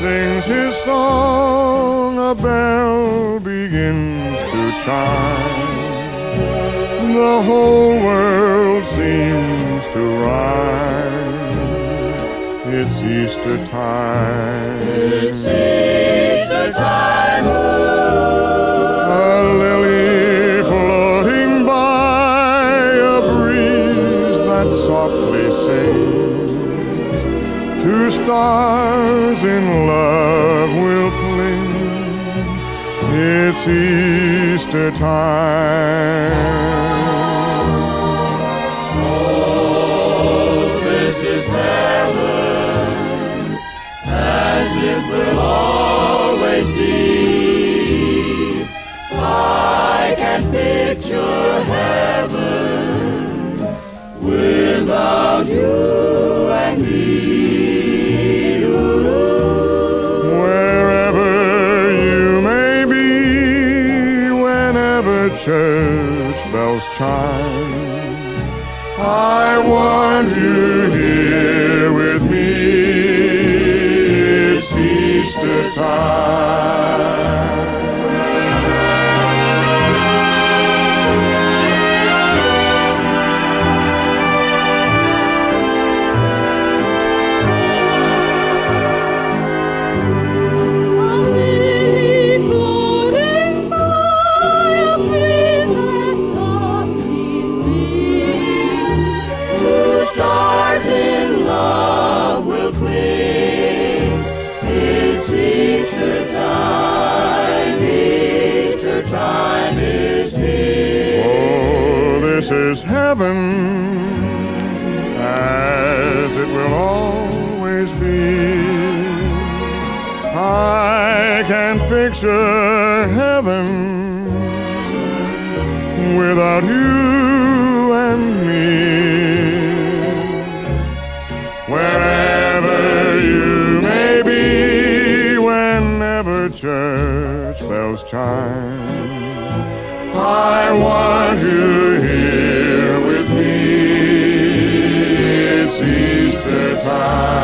sings his song, a bell begins to chime. The whole world seems to rhyme. It's Easter time. It's Easter time. A lily floating by, a breeze that softly sings. Two stars in love will cling. It's Easter time. Oh, this is heaven, as it will always be. I can picture heaven without you and me. Wherever you may be, whenever church bells chime, I want you here with me. It's Easter time. This is heaven, as it will always be. I can picture heaven without you and me. Wherever you may be, whenever church bells chime, I want you here with me. It's Easter time.